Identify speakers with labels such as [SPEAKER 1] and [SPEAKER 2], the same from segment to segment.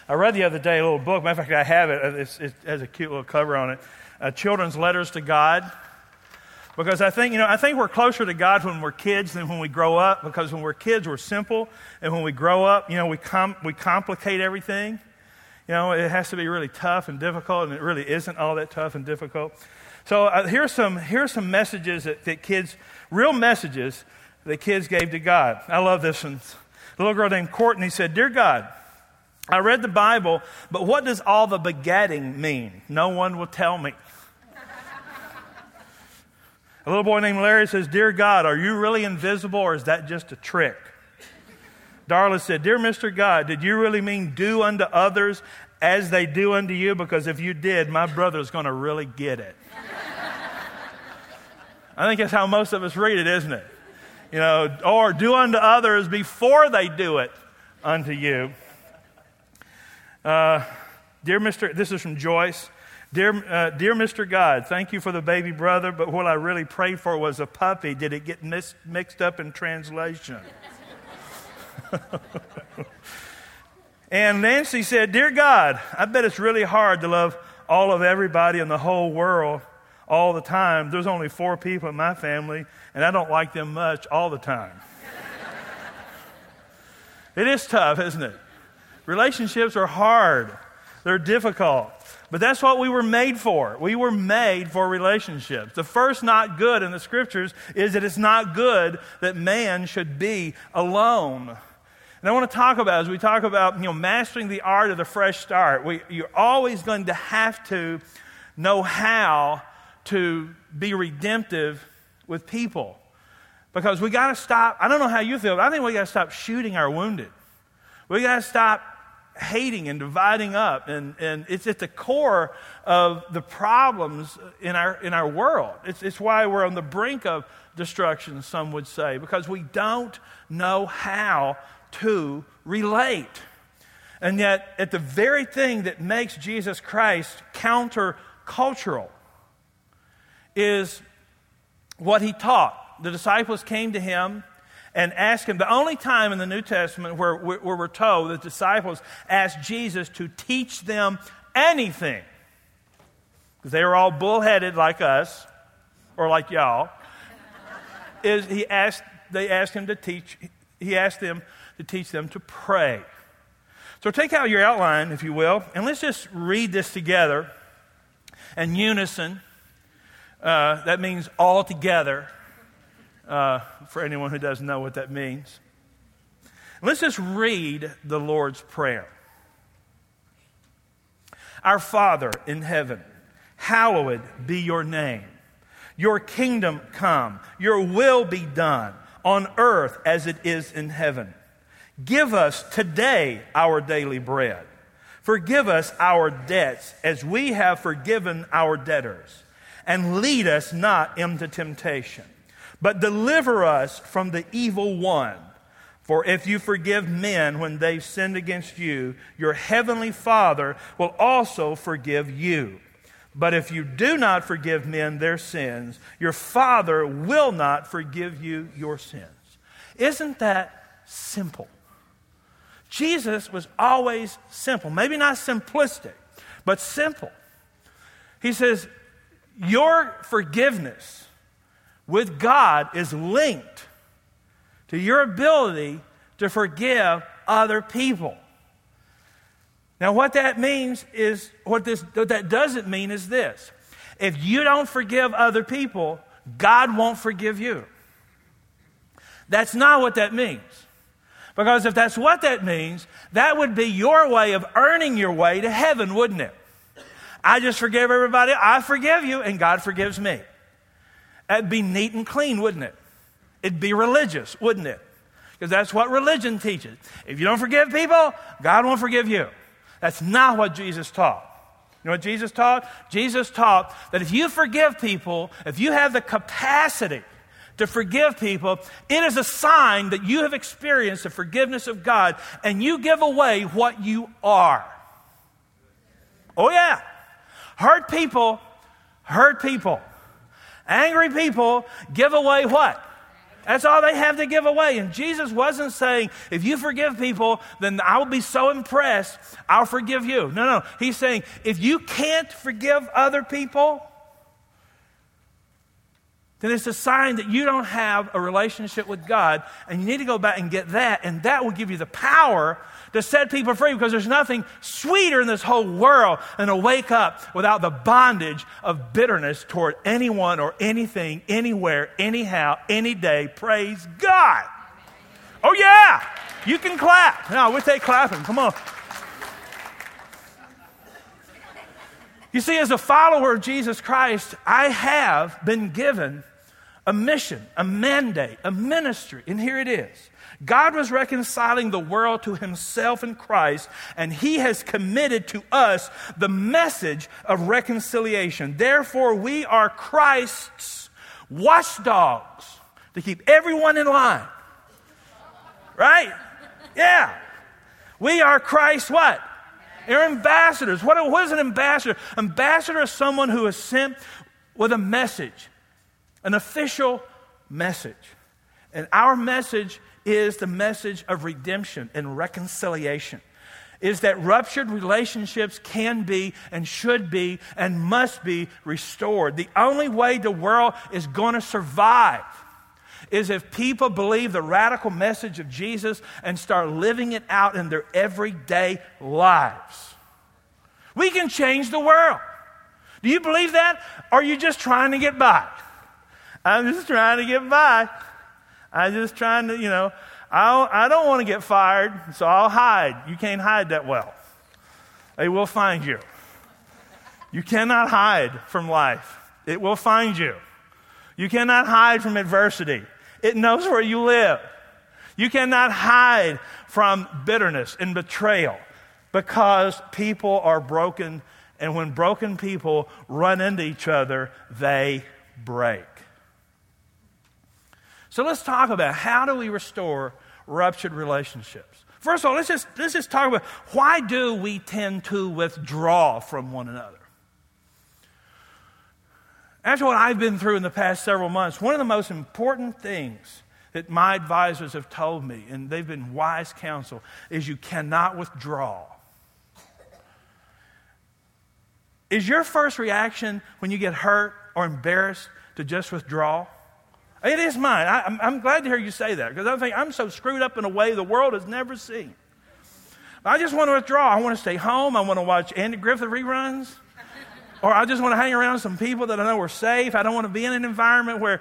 [SPEAKER 1] I read the other day a little book. Matter of fact, I have it. It has a cute little cover on it. Children's Letters to God. Because I think we're closer to God when we're kids than when we grow up. Because when we're kids, we're simple. And when we grow up, we complicate everything. It has to be really tough and difficult, and it really isn't all that tough and difficult. So here's some messages that kids, real messages that kids gave to God. I love this one. A little girl named Courtney said, "Dear God, I read the Bible, but what does all the begatting mean? No one will tell me." A little boy named Larry says, "Dear God, are you really invisible or is that just a trick?" Darla said, "Dear Mr. God, did you really mean do unto others as they do unto you? Because if you did, my brother's going to really get it." I think that's how most of us read it, isn't it? Or do unto others before they do it unto you. This is from Joyce. Dear Mr. God, thank you for the baby brother, but what I really prayed for was a puppy. Did it get mixed up in translation? And Nancy said, "Dear God, I bet it's really hard to love all of everybody in the whole world all the time. There's only 4 people in my family, and I don't like them much all the time." It is tough, isn't it? Relationships are hard. They're difficult. But that's what we were made for. We were made for relationships. The first not good in the Scriptures is that it's not good that man should be alone. And I want to talk about, as we talk about, mastering the art of the fresh start, you're always going to have to know how to be redemptive with people. Because we got to stop, I don't know how you feel, but I think we got to stop shooting our wounded. We got to stop hating and dividing up, and it's at the core of the problems in our world. It's why we're on the brink of destruction, some would say, because we don't know how to relate. And yet, at the very thing that makes Jesus Christ countercultural is what he taught. The disciples came to him and asked him, the only time in the New Testament where we're told that disciples asked Jesus to teach them anything, because they were all bullheaded like us, or like y'all, is he asked them to teach them to pray. So take out your outline, if you will, and let's just read this together in unison. That means all together. For anyone who doesn't know what that means. Let's just read the Lord's Prayer. Our Father in heaven, hallowed be your name. Your kingdom come, your will be done on earth as it is in heaven. Give us today our daily bread. Forgive us our debts as we have forgiven our debtors. And lead us not into temptation, but deliver us from the evil one. For if you forgive men when they've sinned against you, your heavenly Father will also forgive you. But if you do not forgive men their sins, your Father will not forgive you your sins. Isn't that simple? Jesus was always simple. Maybe not simplistic, but simple. He says, your forgiveness with God is linked to your ability to forgive other people. Now, what that means is, what that doesn't mean is this. If you don't forgive other people, God won't forgive you. That's not what that means. Because if that's what that means, that would be your way of earning your way to heaven, wouldn't it? I just forgive everybody, I forgive you, and God forgives me. That'd be neat and clean, wouldn't it? It'd be religious, wouldn't it? Because that's what religion teaches. If you don't forgive people, God won't forgive you. That's not what Jesus taught. You know what Jesus taught? Jesus taught that if you forgive people, if you have the capacity to forgive people, it is a sign that you have experienced the forgiveness of God, and you give away what you are. Oh yeah. Hurt people. Angry people give away what? That's all they have to give away. And Jesus wasn't saying, if you forgive people, then I will be so impressed, I'll forgive you. No. He's saying, if you can't forgive other people, then it's a sign that you don't have a relationship with God, and you need to go back and get that, and that will give you the power to set people free, because there's nothing sweeter in this whole world than to wake up without the bondage of bitterness toward anyone or anything, anywhere, anyhow, any day. Praise God. Oh yeah, you can clap. No, we'll take clapping. Come on. You see, as a follower of Jesus Christ, I have been given a mission, a mandate, a ministry, and here it is. God was reconciling the world to himself in Christ, and he has committed to us the message of reconciliation. Therefore, we are Christ's watchdogs to keep everyone in line. Right? Yeah. We are Christ's what? They're ambassadors. What is an ambassador? Ambassador is someone who is sent with a message, an official message. And our message is the message of redemption and reconciliation. Is that ruptured relationships can be and should be and must be restored. The only way the world is going to survive is if people believe the radical message of Jesus and start living it out in their everyday lives. We can change the world. Do you believe that? Or are you just trying to get by? I'm just trying to get by. I'm just trying to, I don't want to get fired, so I'll hide. You can't hide that well. They will find you. You cannot hide from life. It will find you. You cannot hide from adversity. It knows where you live. You cannot hide from bitterness and betrayal, because people are broken, and when broken people run into each other, they break. So let's talk about how do we restore ruptured relationships. First of all, let's just talk about why do we tend to withdraw from one another. After what I've been through in the past several months, one of the most important things that my advisors have told me, and they've been wise counsel, is you cannot withdraw. Is your first reaction when you get hurt or embarrassed to just withdraw? It is mine. I'm glad to hear you say that, because I think I'm so screwed up in a way the world has never seen. I just want to withdraw. I want to stay home. I want to watch Andy Griffith reruns. Or I just want to hang around some people that I know are safe. I don't want to be in an environment where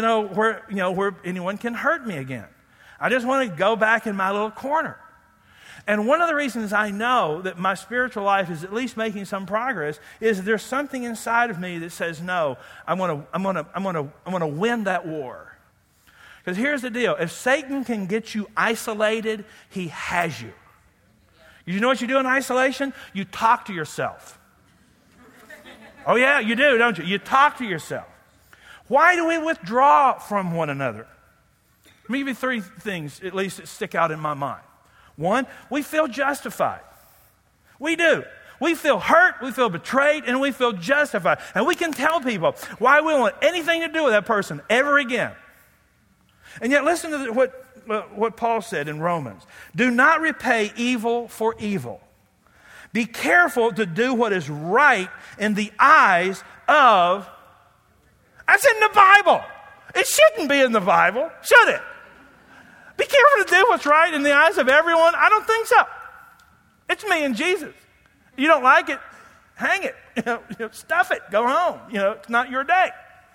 [SPEAKER 1] anyone can hurt me again. I just want to go back in my little corner. And one of the reasons I know that my spiritual life is at least making some progress is there's something inside of me that says, no, I'm going to win that war. Because here's the deal. If Satan can get you isolated, he has you. You know what you do in isolation? You talk to yourself. Oh yeah, you do, don't you? You talk to yourself. Why do we withdraw from one another? Let me give you three things, at least, that stick out in my mind. One, we feel justified. We do. We feel hurt, we feel betrayed, and we feel justified. And we can tell people why we don't want anything to do with that person ever again. And yet, listen to what Paul said in Romans. Do not repay evil for evil. Be careful to do what is right in the eyes of... That's in the Bible. It shouldn't be in the Bible, should it? Be careful to do what's right in the eyes of everyone? I don't think so. It's me and Jesus. You don't like it, hang it. Stuff it. Go home. It's not your day.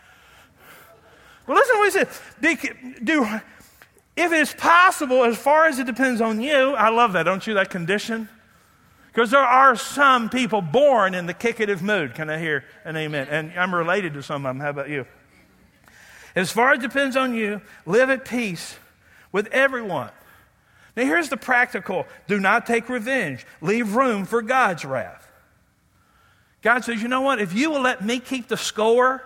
[SPEAKER 1] Well, listen to what he said. If it is possible, as far as it depends on you. I love that, don't you, that condition? Because there are some people born in the kickative mood. Can I hear an amen? And I'm related to some of them. How about you? As far as it depends on you, live at peace with everyone. Now here's the practical. Do not take revenge. Leave room for God's wrath. God says, you know what? If you will let me keep the score,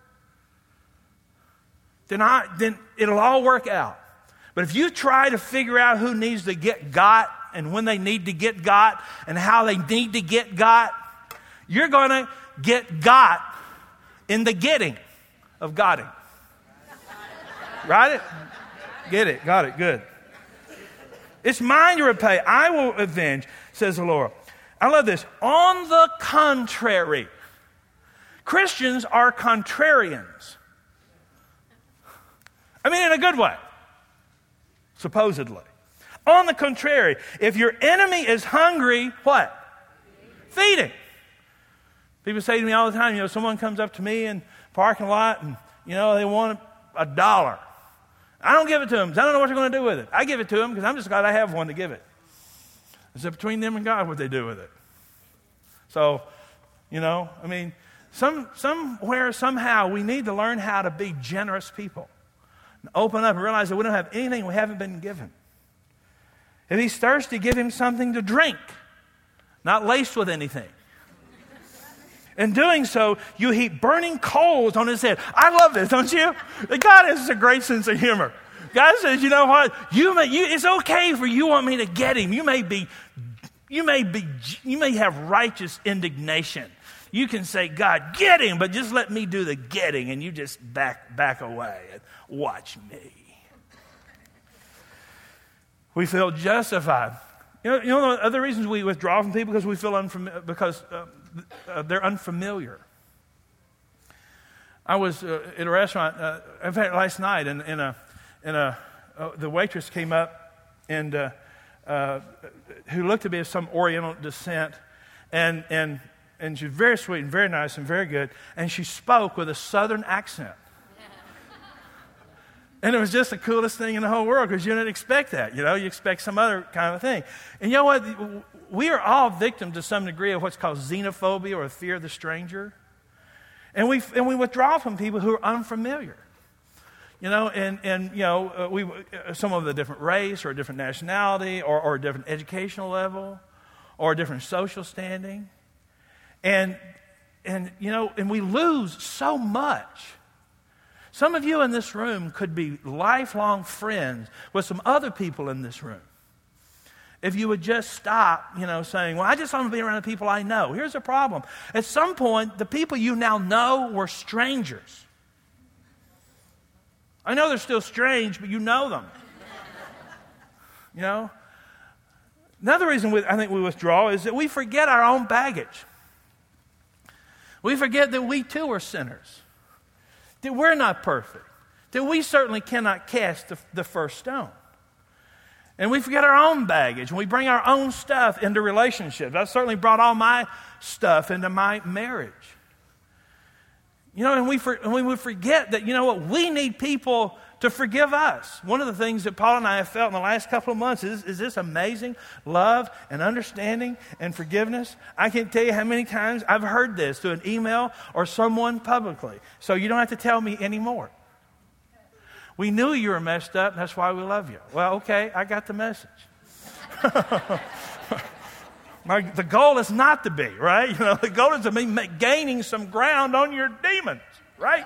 [SPEAKER 1] then it'll all work out. But if you try to figure out who needs to get got and when they need to get got and how they need to get got, you're going to get got in the getting of Gotting. Right? Get it. Got it. Good. It's mine to repay. I will avenge, says the Lord. I love this. On the contrary, Christians are contrarians. I mean, in a good way, supposedly. On the contrary, if your enemy is hungry, what? Feed him. People say to me all the time, someone comes up to me in the parking lot and, they want $1. I don't give it to them because I don't know what they're going to do with it. I give it to them because I'm just glad I have one to give it. It's up between them and God what they do with it. So, somewhere, somehow, we need to learn how to be generous people. And open up and realize that we don't have anything we haven't been given. If he's thirsty, give him something to drink, not laced with anything. In doing so, you heap burning coals on his head. I love this, don't you? God has a great sense of humor. God says, you know what? It's okay for you want me to get him. You may have righteous indignation. You can say, God, get him, but just let me do the getting, and you just back away and watch me. We feel justified. The other reasons we withdraw from people because we feel they're unfamiliar. I was at a restaurant, in fact, last night, and the waitress came up and who looked to be of some Oriental descent, and she was very sweet and very nice and very good, and she spoke with a Southern accent. And it was just the coolest thing in the whole world because you didn't expect that. You expect some other kind of thing. And you know what? We are all victims to some degree of what's called xenophobia or fear of the stranger. And we withdraw from people who are unfamiliar. We some of the different race or a different nationality or a different educational level or a different social standing. And we lose so much. Some of you in this room could be lifelong friends with some other people in this room. If you would just stop, saying, well, I just want to be around the people I know. Here's the problem. At some point, the people you now know were strangers. I know they're still strange, but you know them. Another reason I think we withdraw is that we forget our own baggage. We forget that we too are sinners. That we're not perfect, that we certainly cannot cast the first stone. And we forget our own baggage, and we bring our own stuff into relationships. I've certainly brought all my stuff into my marriage. And we forget that, we need people to forgive us. One of the things that Paul and I have felt in the last couple of months is this amazing love and understanding and forgiveness. I can't tell you how many times I've heard this through an email or someone publicly. So you don't have to tell me anymore. We knew you were messed up, and that's why we love you. Well, okay, I got the message. The goal is not to be, right? The goal is to be gaining some ground on your demons, right?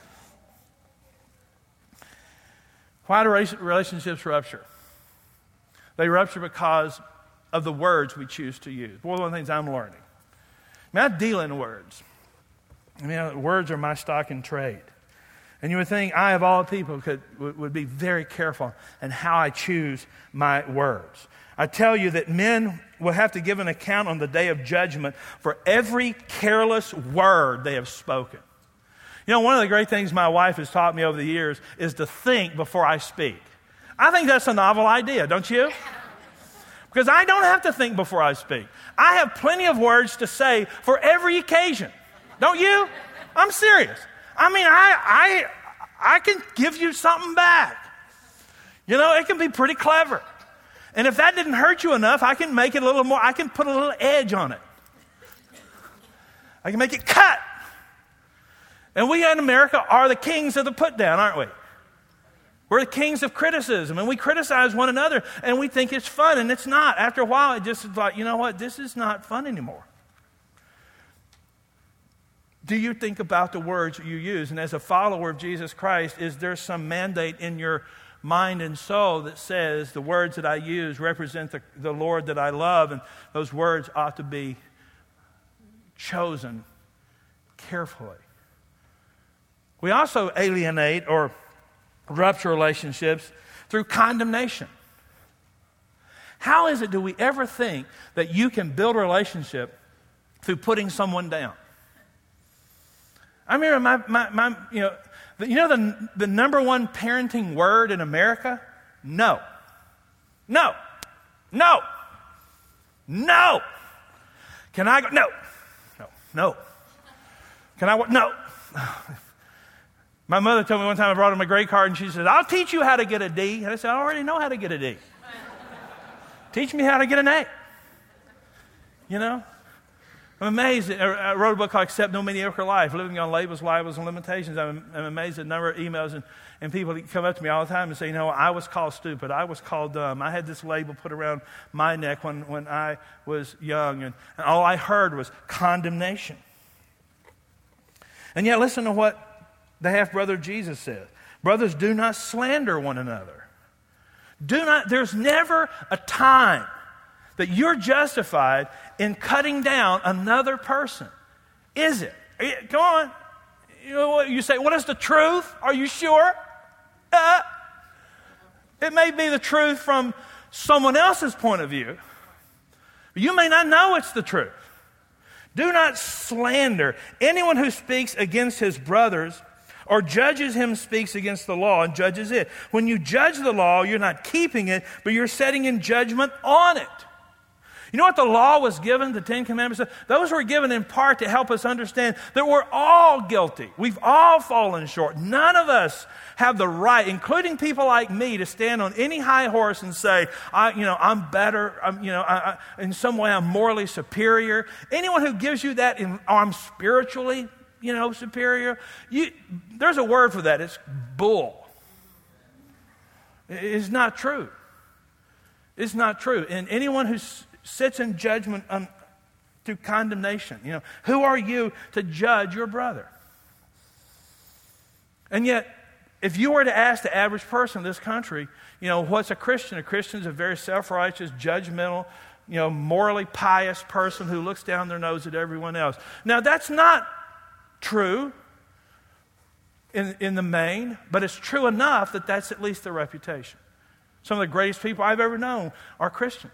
[SPEAKER 1] Why do relationships rupture? They rupture because of the words we choose to use. One of the things I'm learning. I deal in words. Words are my stock in trade. And you would think I, of all people, would be very careful in how I choose my words. I tell you that men will have to give an account on the day of judgment for every careless word they have spoken. One of the great things my wife has taught me over the years is to think before I speak. I think that's a novel idea, don't you? Because I don't have to think before I speak. I have plenty of words to say for every occasion. Don't you? I'm serious. I can give you something back. It can be pretty clever. And if that didn't hurt you enough, I can make it a little more, I can put a little edge on it. I can make it cut. And we in America are the kings of the put down, aren't we? We're the kings of criticism, and we criticize one another, and we think it's fun, and it's not. After a while, it just is like, you know what, this is not fun anymore. Do you think about the words you use? And as a follower of Jesus Christ, is there some mandate in your mind and soul that says the words that I use represent the Lord that I love, and those words ought to be chosen carefully? We also alienate or rupture relationships through condemnation. How is it do we ever think that you can build a relationship through putting someone down? I remember the number one parenting word in America? No. No. No. No. Can I go? No. No. No. Can I? No. My mother told me one time I brought her my grade card and she said, I'll teach you how to get a D. And I said, I already know how to get a D. Teach me how to get an A. You know? I'm amazed. I wrote a book called Accept No Mediocre Life, Living on Labels, Libels, and Limitations. I'm amazed at the number of emails and people that come up to me all the time and say, I was called stupid. I was called dumb. I had this label put around my neck when I was young. And all I heard was condemnation. And yet listen to what the half-brother of Jesus said. Brothers, do not slander one another. There's never a time that you're justified in cutting down another person. Is it? Come on. You say, what is the truth? Are you sure? It may be the truth from someone else's point of view. But you may not know it's the truth. Do not slander. Anyone who speaks against his brothers or judges him speaks against the law and judges it. When you judge the law, you're not keeping it, but you're setting in judgment on it. You know what the law was given, the Ten Commandments? Those were given in part to help us understand that we're all guilty. We've all fallen short. None of us have the right, including people like me, to stand on any high horse and say, I'm better, in some way I'm morally superior. Anyone who gives you that, I'm spiritually, superior, there's a word for that. It's bull. It's not true. It's not true. And anyone who sits in judgment through condemnation, who are you to judge your brother? And yet, if you were to ask the average person in this country, what's a Christian? A Christian is a very self-righteous, judgmental, morally pious person who looks down their nose at everyone else. Now, that's not true in the main, but it's true enough that that's at least their reputation. Some of the greatest people I've ever known are Christians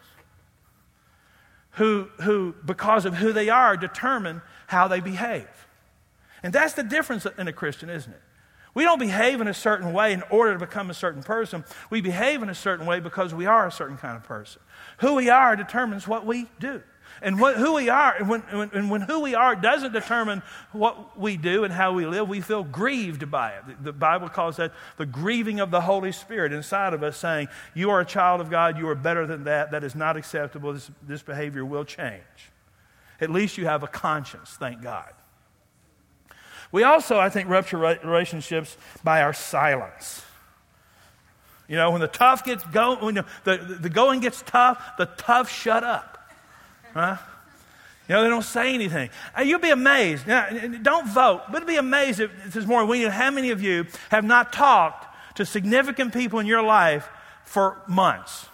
[SPEAKER 1] who because of who they are, determine how they behave. And that's the difference in a Christian, isn't it? We don't behave in a certain way in order to become a certain person. We behave in a certain way because we are a certain kind of person. Who we are determines what we do. And who we are, and when who we are doesn't determine what we do and how we live, we feel grieved by it. The Bible calls that the grieving of the Holy Spirit inside of us, saying, you are a child of God, you are better than that, that is not acceptable, this behavior will change. At least you have a conscience, thank God. We also, I think, rupture relationships by our silence. When the tough gets going, when the going gets tough, the tough shut up. Huh? They don't say anything. You'll be amazed. Now, don't vote, but be amazed if there's more. How many of you have not talked to significant people in your life for months?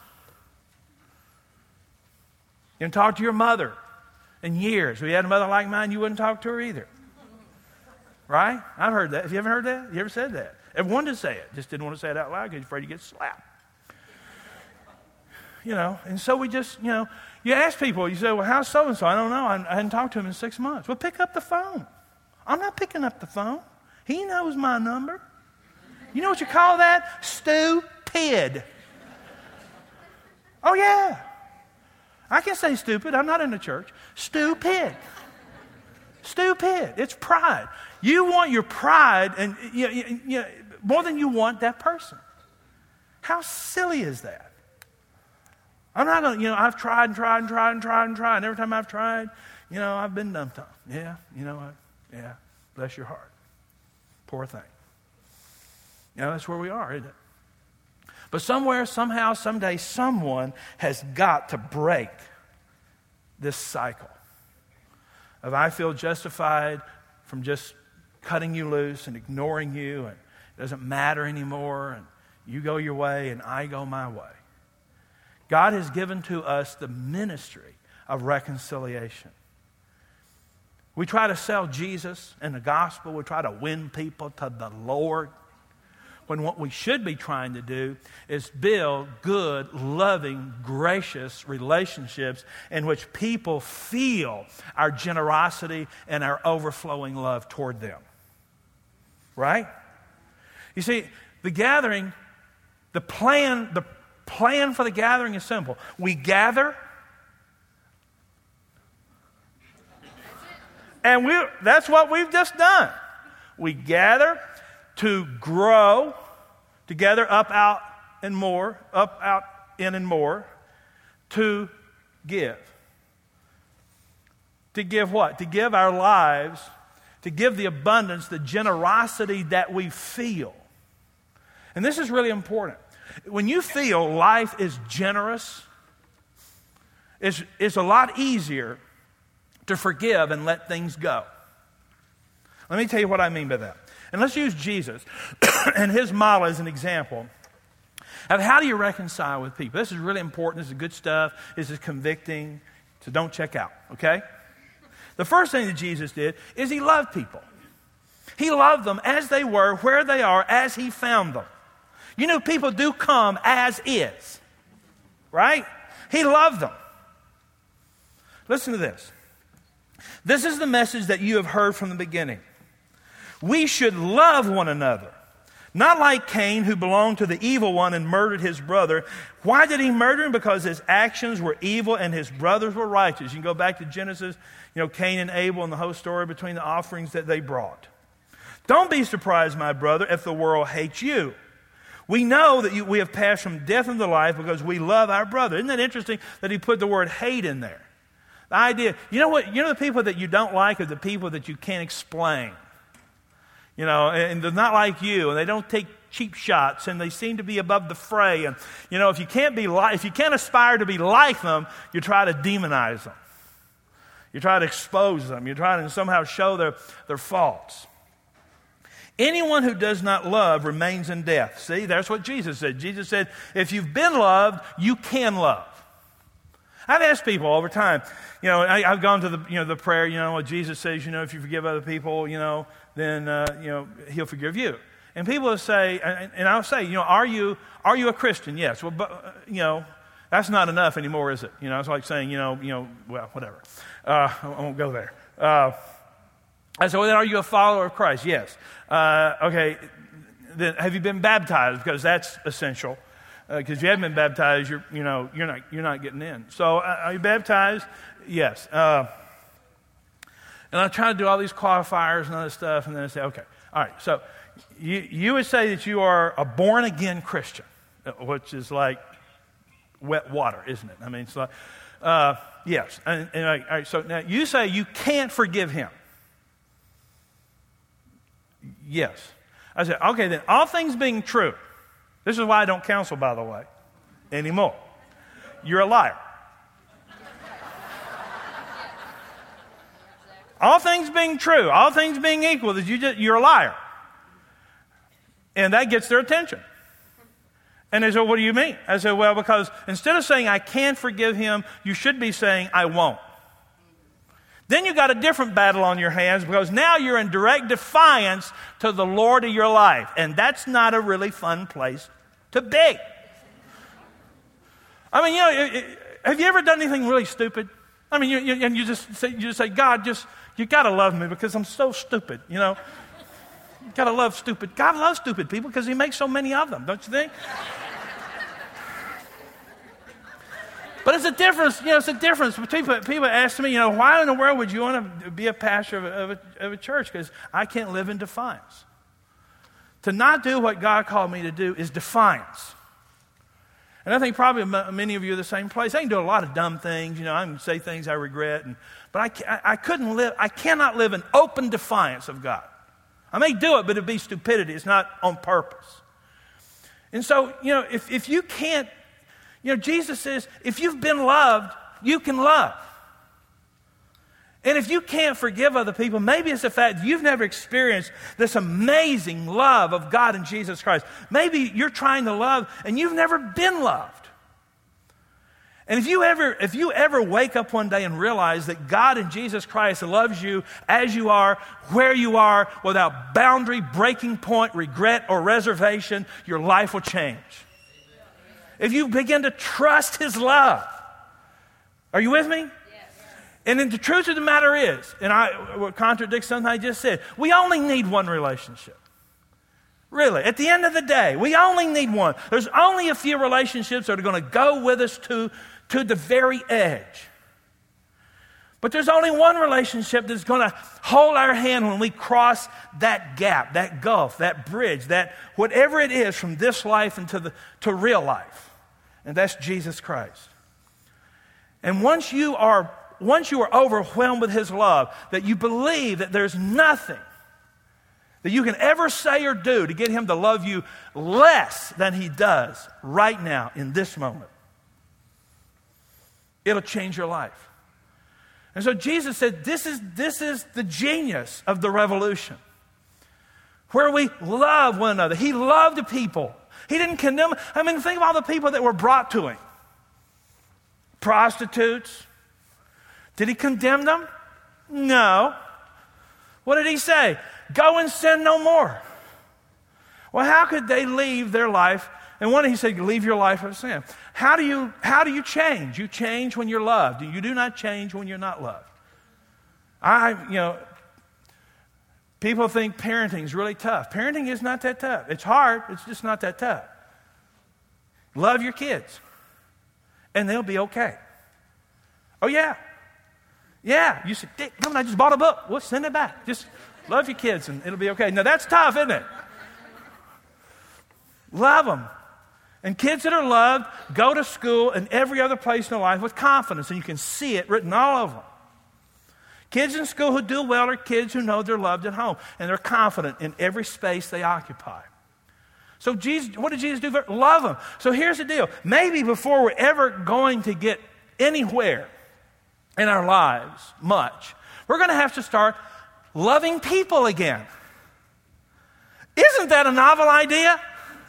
[SPEAKER 1] You haven't talked to your mother in years. If you had a mother like mine, you wouldn't talk to her either. Right? I've heard that. Have you ever heard that? You ever said that? Everyone did say it. Just didn't want to say it out loud because you're afraid you get slapped. And so we just, you ask people, you say, well, how's so-and-so? I don't know. I hadn't talked to him in 6 months. Well, pick up the phone. I'm not picking up the phone. He knows my number. You know what you call that? Stupid. Oh, yeah. I can say stupid. I'm not in the church. Stupid. Stupid. It's pride. You want your pride and more than you want that person. How silly is that? I'm not going to, I've tried and tried and tried and tried and tried. And every time I've tried, I've been dumbed-down. Yeah, yeah, bless your heart. Poor thing. That's where we are, isn't it? But somewhere, somehow, someday, someone has got to break this cycle of I feel justified from just cutting you loose and ignoring you, and it doesn't matter anymore, and you go your way and I go my way. God has given to us the ministry of reconciliation. We try to sell Jesus and the gospel. We try to win people to the Lord. when what we should be trying to do is build good, loving, gracious relationships in which people feel our generosity and our overflowing love toward them. Right? You see, the gathering, the plan for the gathering is simple. We gather, and that's what we've just done. We gather to grow together, up, out, and more, up, out, in, and more, to give. To give what? To give our lives, to give the abundance, the generosity that we feel. And this is really important. When you feel life is generous, it's a lot easier to forgive and let things go. Let me tell you what I mean by that. And let's use Jesus and his model as an example of how do you reconcile with people. This is really important. This is good stuff. This is convicting. So don't check out, okay? The first thing that Jesus did is he loved people. He loved them as they were, where they are, as he found them. You know, people do come as is, right? He loved them. Listen to this. This is the message that you have heard from the beginning. We should love one another, not like Cain, who belonged to the evil one and murdered his brother. Why did he murder him? Because his actions were evil and his brothers were righteous. You can go back to Genesis, Cain and Abel and the whole story between the offerings that they brought. Don't be surprised, my brother, if the world hates you. We know that we have passed from death into life because we love our brother. Isn't that interesting that he put the word hate in there? The idea, the people that you don't like are the people that you can't explain. And they're not like you, and they don't take cheap shots, and they seem to be above the fray. And, if you can't aspire to be like them, you try to demonize them. You try to expose them. You try to somehow show their faults. Anyone who does not love remains in death. See, that's what Jesus said. Jesus said, if you've been loved, you can love. I've asked people all the time, I've gone to the prayer, what Jesus says, if you forgive other people, then, he'll forgive you. And people will say, and I'll say, are you a Christian? Yes. Well, but, that's not enough anymore, is it? It's like saying, well, whatever. I won't go there. I said, well, then are you a follower of Christ? Yes. Okay. Then have you been baptized? Because that's essential. Because if you haven't been baptized, you're not getting in. So, are you baptized? Yes. And I try to do all these qualifiers and other stuff, and then I say, okay, all right. So, you would say that you are a born again Christian, which is like wet water, isn't it? I mean, it's like yes. And all right. So now you say you can't forgive him. Yes. I said, okay, then all things being true. This is why I don't counsel, by the way, anymore. You're a liar. All things being true, all things being equal, you're a liar. And that gets their attention. And they said, what do you mean? I said, well, because instead of saying I can't forgive him, you should be saying I won't. Then you got a different battle on your hands because now you're in direct defiance to the Lord of your life. And that's not a really fun place to be. I mean, have you ever done anything really stupid? I mean, you just say, God, you got to love me because I'm so stupid, You got to love stupid. God loves stupid people because he makes so many of them, don't you think? But it's a difference, it's a difference. People ask me, why in the world would you want to be a pastor of a church? Because I can't live in defiance. To not do what God called me to do is defiance. And I think probably many of you are the same place. I can do a lot of dumb things, I can say things I regret, but I cannot live in open defiance of God. I may do it, but it'd be stupidity. It's not on purpose. And so, if you can't, Jesus says, if you've been loved, you can love. And if you can't forgive other people, maybe it's the fact that you've never experienced this amazing love of God and Jesus Christ. Maybe you're trying to love and you've never been loved. And if you ever wake up one day and realize that God in Jesus Christ loves you as you are, where you are, without boundary, breaking point, regret, or reservation, your life will change. If you begin to trust His love. Are you with me? Yes. And then the truth of the matter is, and I will contradict something I just said, we only need one relationship. Really, at the end of the day, we only need one. There's only a few relationships that are going to go with us to the very edge. But there's only one relationship that's going to hold our hand when we cross that gap, that gulf, that bridge, that whatever it is from this life to real life. And that's Jesus Christ. And once you are overwhelmed with His love, that you believe that there's nothing that you can ever say or do to get Him to love you less than He does right now in this moment, it'll change your life. And so Jesus said, this is the genius of the revolution, where we love one another. He loved the people. He didn't condemn. I mean, think of all the people that were brought to Him. Prostitutes. Did He condemn them? No. What did He say? Go and sin no more. Well, how could they leave their life? And one, He said, leave your life of sin. How do you change? You change when you're loved. You do not change when you're not loved. People think parenting is really tough. Parenting is not that tough. It's hard. It's just not that tough. Love your kids, and they'll be okay. Oh, yeah. Yeah. You said, Dick, come on, I just bought a book. Well, send it back. Just love your kids, and it'll be okay. Now, that's tough, isn't it? Love them. And kids that are loved go to school and every other place in their life with confidence, and you can see it written all over them. Kids in school who do well are kids who know they're loved at home, and they're confident in every space they occupy. So Jesus, what did Jesus do? Love them. So here's the deal. Maybe before we're ever going to get anywhere in our lives much, we're going to have to start loving people again. Isn't that a novel idea?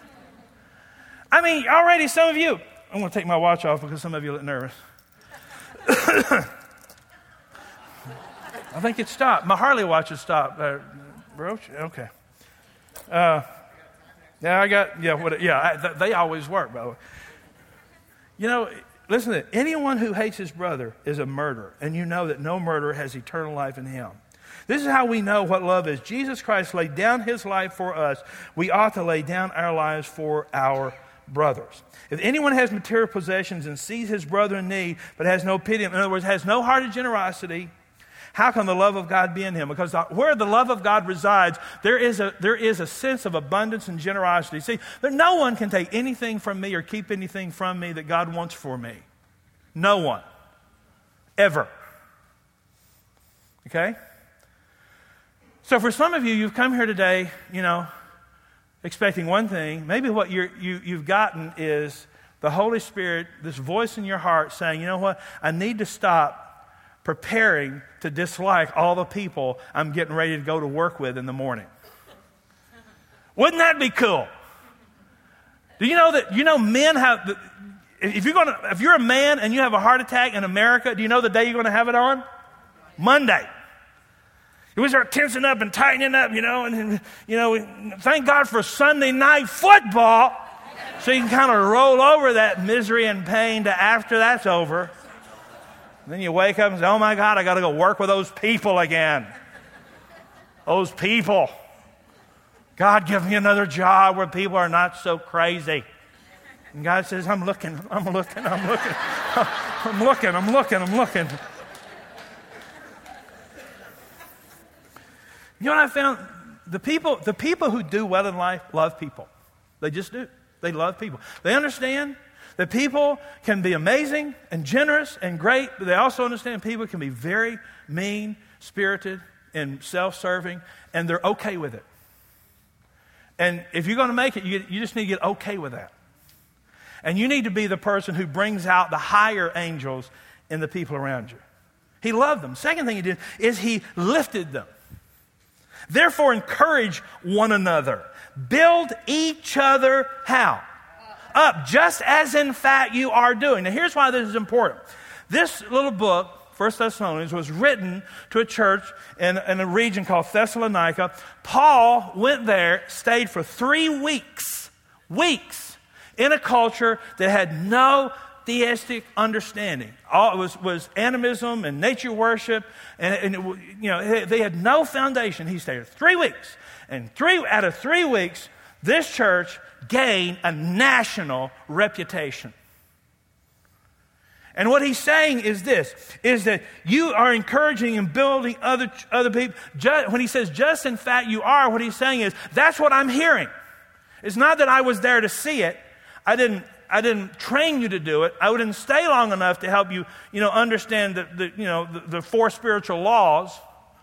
[SPEAKER 1] I mean, already some of you, I'm going to take my watch off because some of you look nervous. I think it stopped. My Harley watch has stopped. Okay. They always work, by the way. You know, listen to it. Anyone who hates his brother is a murderer, and you know that no murderer has eternal life in him. This is how we know what love is. Jesus Christ laid down His life for us. We ought to lay down our lives for our brothers. If anyone has material possessions and sees his brother in need, but has no pity, in other words, has no heart of generosity, how can the love of God be in him? Because where the love of God resides, there is a sense of abundance and generosity. See, no one can take anything from me or keep anything from me that God wants for me. No one. Ever. Okay? So for some of you, you've come here today, expecting one thing. Maybe what you've gotten is the Holy Spirit, this voice in your heart saying, you know what? I need to stop preparing to dislike all the people I'm getting ready to go to work with in the morning. Wouldn't that be cool? Do you know that men have, if you're a man and you have a heart attack in America, do you know the day you're going to have it on? Monday. We start tensing up and tightening up, and thank God for Sunday night football, so you can kind of roll over that misery and pain to after that's over. And then you wake up and say, oh my God, I got to go work with those people again. Those people. God, give me another job where people are not so crazy. And God says, I'm looking. You know what I found? The people who do well in life love people. They just do. They love people. They understand that people can be amazing and generous and great, but they also understand people can be very mean-spirited and self-serving, and they're okay with it. And if you're going to make it, you just need to get okay with that. And you need to be the person who brings out the higher angels in the people around you. He loved them. Second thing He did is He lifted them. Therefore, encourage one another. Build each other how? up, just as in fact you are doing. Now here's why this is important. This little book, 1 Thessalonians, was written to a church in a region called Thessalonica. Paul went there, stayed for 3 weeks, in a culture that had no theistic understanding. All it was animism and nature worship, and they had no foundation. He stayed 3 weeks, and out of 3 weeks, this church gained a national reputation. And what he's saying is this, is that you are encouraging and building other people. When he says, just in fact you are, what he's saying is, that's what I'm hearing. It's not that I was there to see it. I didn't train you to do it. I didn't stay long enough to help you, understand the 4 spiritual laws.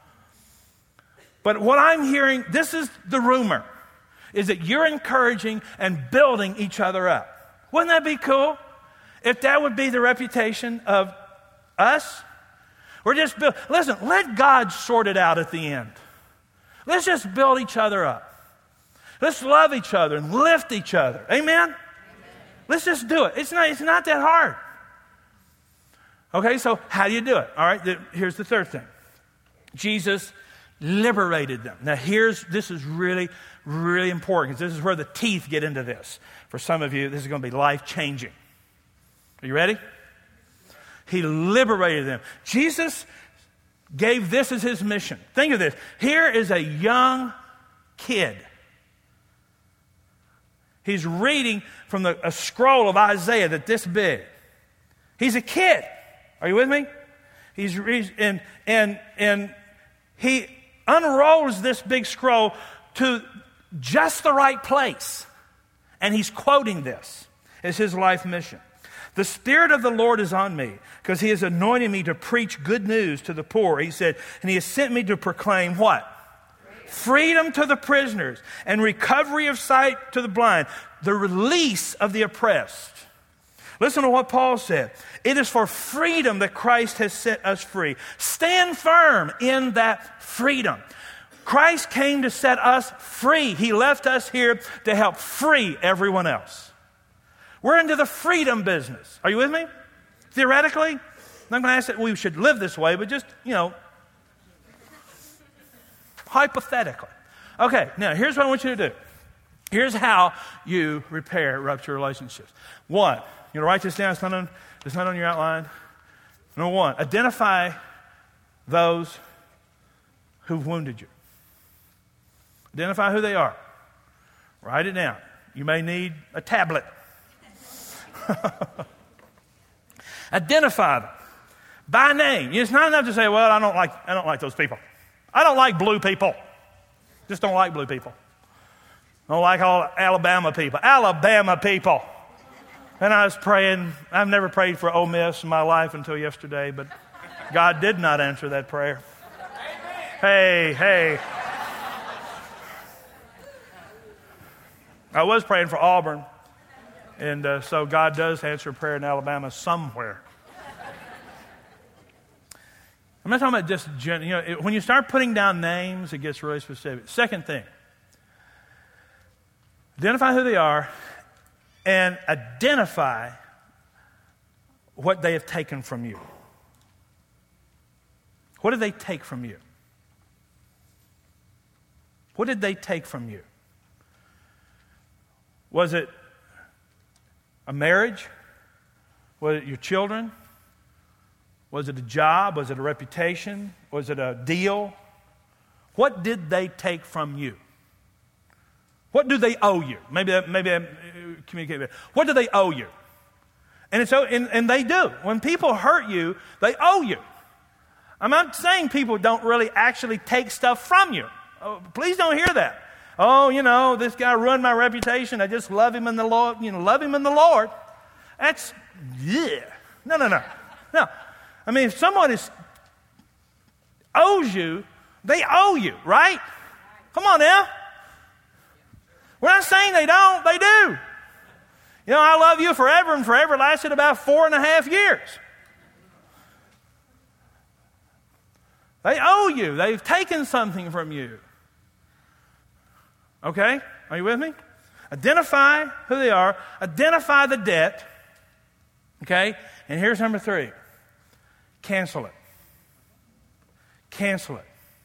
[SPEAKER 1] But what I'm hearing, this is the rumor, is that you're encouraging and building each other up. Wouldn't that be cool? If that would be the reputation of us, we're just listen, let God sort it out at the end. Let's just build each other up. Let's love each other and lift each other. Amen? Let's just do it. It's not that hard. Okay, so how do you do it? All right, here's the third thing. Jesus liberated them. Now this is really, really important, because this is where the teeth get into this. For some of you, this is going to be life-changing. Are you ready? He liberated them. Jesus gave this as his mission. Think of this. Here is a young kid. He's reading from a scroll of Isaiah that's this big. He's a kid. Are you with me? And he unrolls this big scroll to just the right place. And he's quoting this as his life mission. The Spirit of the Lord is on me, because he has anointed me to preach good news to the poor. He said, and he has sent me to proclaim what? Freedom to the prisoners and recovery of sight to the blind, the release of the oppressed. Listen to what Paul said. It is for freedom that Christ has set us free. Stand firm in that freedom. Christ came to set us free. He left us here to help free everyone else. We're into the freedom business. Are you with me? Theoretically, I'm not going to ask that we should live this way, but just, hypothetically. Okay, now here's what I want you to do. Here's how you repair ruptured relationships. 1, you write this down. It's not on your outline. Number 1, identify those who've wounded you. Identify who they are. Write it down. You may need a tablet. Identify them by name. It's not enough to say, well, I don't like those people. I don't like blue people. Just don't like blue people. I don't like all Alabama people. Alabama people. And I was praying. I've never prayed for Ole Miss in my life until yesterday, but God did not answer that prayer. Hey. I was praying for Auburn. And so God does answer prayer in Alabama somewhere. I'm not talking about just, when you start putting down names, it gets really specific. Second thing, identify who they are and identify what they have taken from you. What did they take from you? What did they take from you? Was it a marriage? Was it your children? Was it a job? Was it a reputation? Was it a deal? What did they take from you? What do they owe you? Maybe I communicate that. What do they owe you? And they do. When people hurt you, they owe you. I'm not saying people don't really actually take stuff from you. Oh, please don't hear that. Oh, this guy ruined my reputation. I just love him in the Lord. Love him in the Lord. That's, yeah. No. I mean, if someone owes you, they owe you, right? Come on now. We're not saying they don't. They do. I love you forever, and forever lasted about 4.5 years. They owe you. They've taken something from you. Okay? Are you with me? Identify who they are. Identify the debt. Okay? And here's number 3. Cancel it. Cancel it.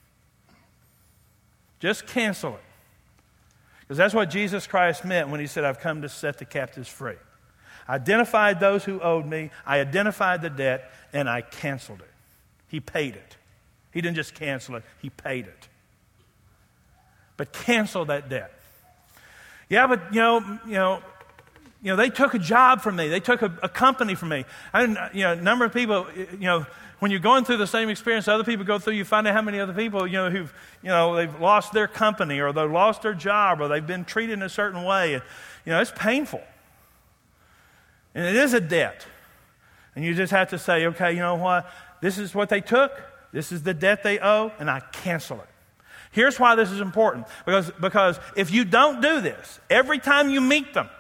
[SPEAKER 1] Just cancel it. Because that's what Jesus Christ meant when he said, I've come to set the captives free. I identified those who owed me. I identified the debt, and I canceled it. He paid it. He didn't just cancel it. He paid it. But cancel that debt. Yeah, but they took a job from me. They took a company from me. A number of people, when you're going through the same experience other people go through, you find out how many other people, who've, they've lost their company or they've lost their job or they've been treated in a certain way. And, it's painful. And it is a debt. And you just have to say, okay, you know what? This is what they took. This is the debt they owe, and I cancel it. Here's why this is important. Because if you don't do this, every time you meet them,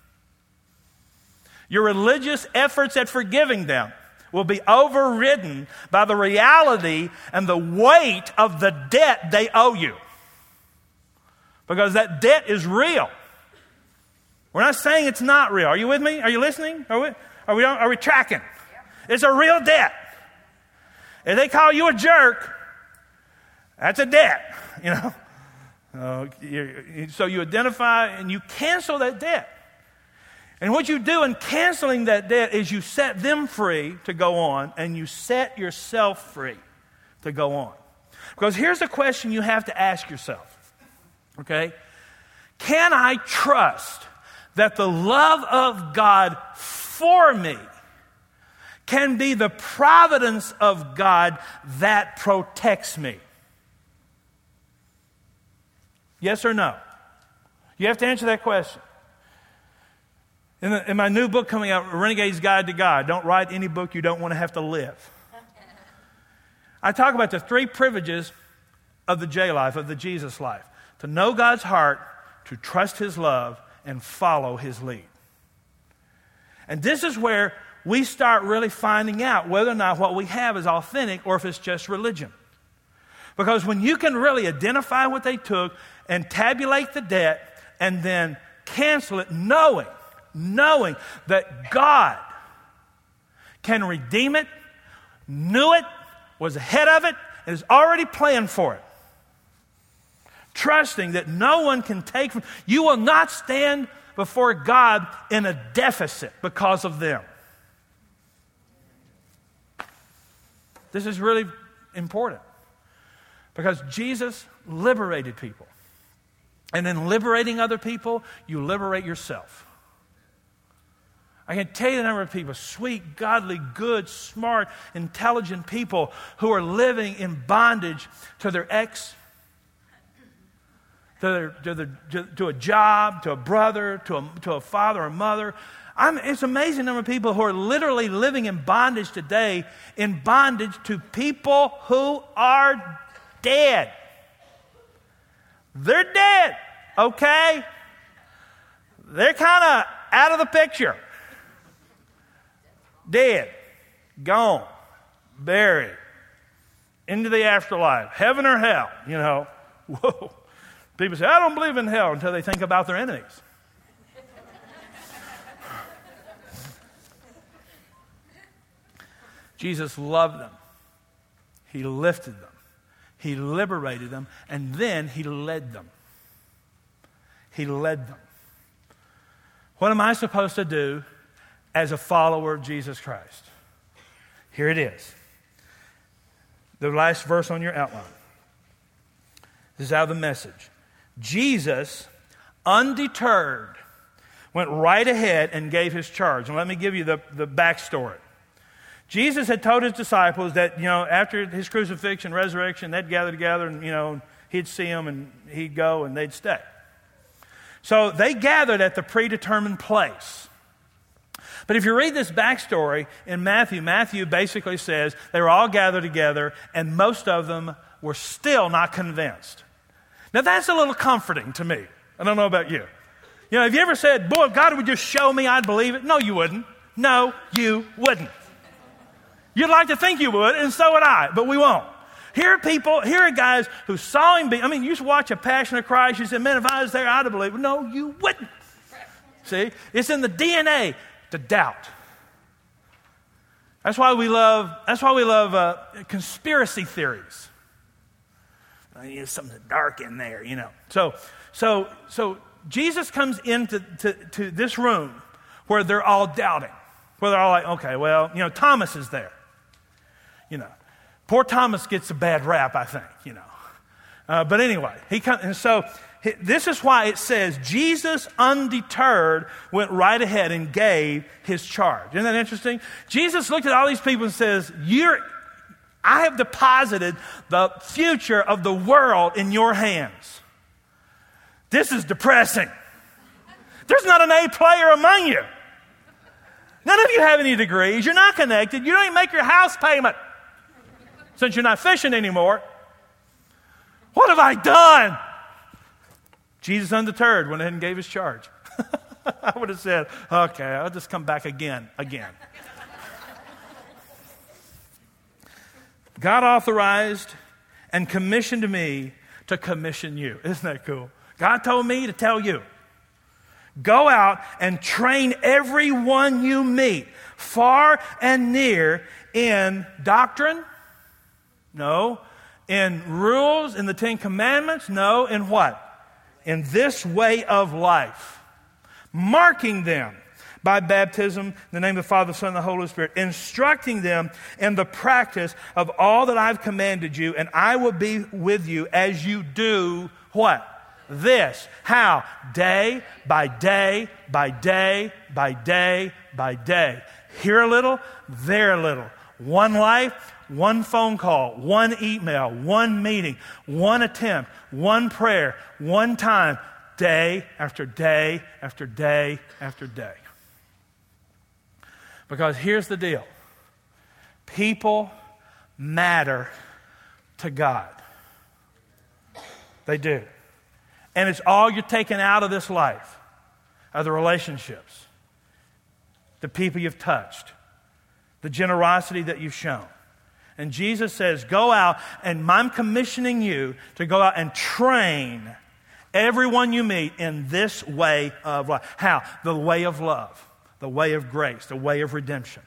[SPEAKER 1] your religious efforts at forgiving them will be overridden by the reality and the weight of the debt they owe you. Because that debt is real. We're not saying it's not real. Are you with me? Are you listening? Are we tracking? It's a real debt. If they call you a jerk, that's a debt, So you identify and you cancel that debt. And what you do in canceling that debt is you set them free to go on, and you set yourself free to go on. Because here's a question you have to ask yourself, okay? Can I trust that the love of God for me can be the providence of God that protects me? Yes or no? You have to answer that question. In my new book coming out, Renegade's Guide to God, don't write any book you don't want to have to live. I talk about the 3 privileges of the J life, of the Jesus life. To know God's heart, to trust His love, and follow His lead. And this is where we start really finding out whether or not what we have is authentic or if it's just religion. Because when you can really identify what they took and tabulate the debt and then cancel it, knowing that God can redeem it, knew it, was ahead of it, and is already planned for it. Trusting that no one can take from you, will not stand before God in a deficit because of them. This is really important because Jesus liberated people. And in liberating other people, you liberate yourself. I can tell you the number of people, sweet, godly, good, smart, intelligent people who are living in bondage to their ex, to a job, to a brother, to a father or mother. It's an amazing number of people who are literally living in bondage today, in bondage to people who are dead. They're dead, okay? They're kind of out of the picture. Dead, gone, buried, into the afterlife, heaven or hell, Whoa. People say, I don't believe in hell until they think about their enemies. Jesus loved them. He lifted them. He liberated them. And then He led them. He led them. What am I supposed to do as a follower of Jesus Christ? Here it is. The last verse on your outline. This is out of the Message. Jesus, undeterred, went right ahead and gave His charge. And let me give you the backstory. Jesus had told His disciples that, after His crucifixion, resurrection, they'd gather together and, He'd see them and He'd go and they'd stay. So they gathered at the predetermined place. But if you read this backstory in Matthew basically says they were all gathered together and most of them were still not convinced. Now that's a little comforting to me. I don't know about you. Have you ever said, boy, if God would just show me, I'd believe it? No, you wouldn't. No, you wouldn't. You'd like to think you would, and so would I, but we won't. Here are guys who saw him be, you used to watch A Passion of Christ, you said, man, if I was there, I'd have believed. No, you wouldn't. See, it's in the DNA to doubt. That's why we love conspiracy theories. There's something dark in there, So Jesus comes into to this room where they're all doubting, where they're all like, okay, well, Thomas is there. Poor Thomas gets a bad rap, I think, But anyway, he comes, and so this is why it says Jesus, undeterred, went right ahead and gave his charge. Isn't that interesting? Jesus looked at all these people and says, I have deposited the future of the world in your hands. This is depressing. There's not an A player among you. None of you have any degrees. You're not connected. You don't even make your house payment since you're not fishing anymore. What have I done? Jesus, undeterred, went ahead and gave his charge. I would have said, okay, I'll just come back again. God authorized and commissioned me to commission you. Isn't that cool? God told me to tell you. Go out and train everyone you meet, far and near, in doctrine? No. In rules, in the Ten Commandments? No. In what? In this way of life. Marking them by baptism in the name of the Father, the Son, and the Holy Spirit, instructing them in the practice of all that I've commanded you, and I will be with you as you do what? This. How? Day by day by day by day by day. Here a little, there a little. One life, one phone call, one email, one meeting, one attempt, one prayer, one time, day after day after day after day. Because here's the deal. People matter to God. They do. And it's all you're taking out of this life, are the relationships, the people you've touched, the generosity that you've shown. And Jesus says, go out, and I'm commissioning you to go out and train everyone you meet in this way of life. How? The way of love, the way of grace, the way of redemption.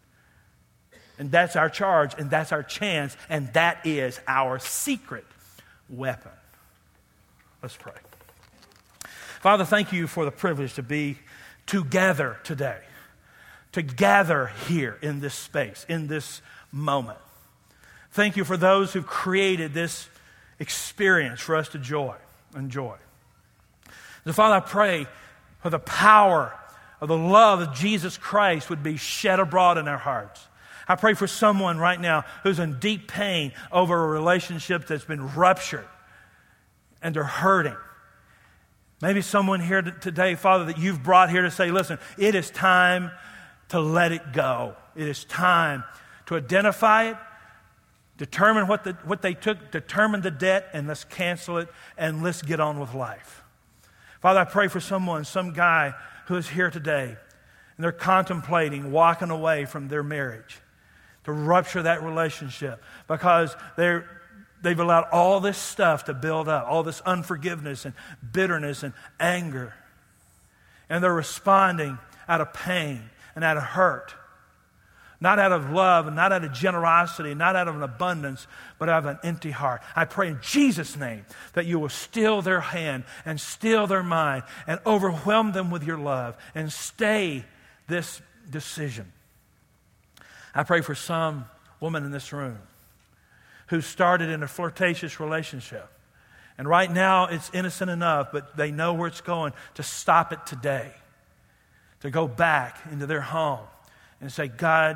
[SPEAKER 1] And that's our charge, and that's our chance, and that is our secret weapon. Let's pray. Father, thank you for the privilege to be together today, to gather here in this space, in this moment. Thank you for those who've created this experience for us to enjoy. So, Father, I pray for the power of the love of Jesus Christ would be shed abroad in our hearts. I pray for someone right now who's in deep pain over a relationship that's been ruptured and they're hurting. Maybe someone here today, Father, that you've brought here to say, listen, it is time to let it go. It is time to identify it, determine what they took, determine the debt, and let's cancel it, and let's get on with life. Father, I pray for someone, some guy who is here today, and they're contemplating walking away from their marriage, to rupture that relationship because they've allowed all this stuff to build up, all this unforgiveness and bitterness and anger. And they're responding out of pain and out of hurt. Not out of love and not out of generosity, not out of an abundance, but out of an empty heart. I pray in Jesus' name that you will still their hand and still their mind and overwhelm them with your love and stay this decision. I pray for some woman in this room who started in a flirtatious relationship. And right now it's innocent enough, but they know where it's going, to stop it today. To go back into their home and say, God,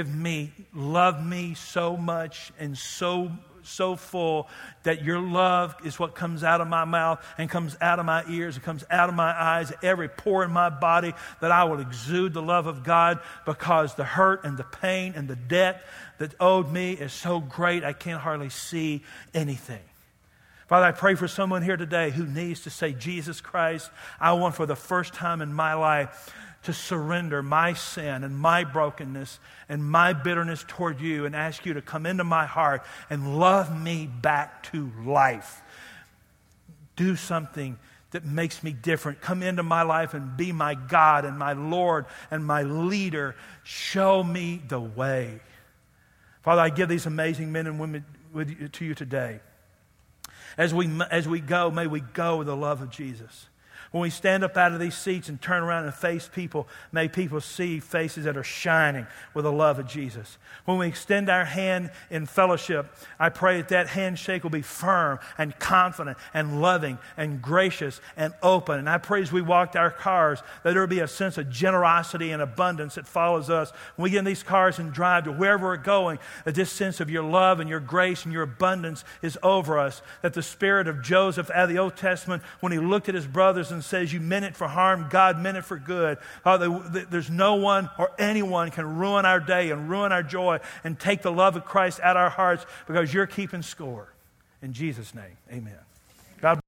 [SPEAKER 1] love me so much and so full that your love is what comes out of my mouth and comes out of my ears and comes out of my eyes, every pore in my body, that I will exude the love of God because the hurt and the pain and the debt that owed me is so great I can't hardly see anything. Father, I pray for someone here today who needs to say, Jesus Christ, I want for the first time in my life to surrender my sin and my brokenness and my bitterness toward you and ask you to come into my heart and love me back to life. Do something that makes me different. Come into my life and be my God and my Lord and my leader. Show me the way. Father, I give these amazing men and women to you today. As we go, may we go with the love of Jesus. When we stand up out of these seats and turn around and face people, may people see faces that are shining with the love of Jesus. When we extend our hand in fellowship, I pray that that handshake will be firm and confident and loving and gracious and open. And I pray as we walk to our cars that there will be a sense of generosity and abundance that follows us. When we get in these cars and drive to wherever we're going, that this sense of your love and your grace and your abundance is over us. That the spirit of Joseph out of the Old Testament, when he looked at his brothers and says, you meant it for harm, God meant it for good. There's no one or anyone can ruin our day and ruin our joy and take the love of Christ out of our hearts because you're keeping score. In Jesus' name, amen. God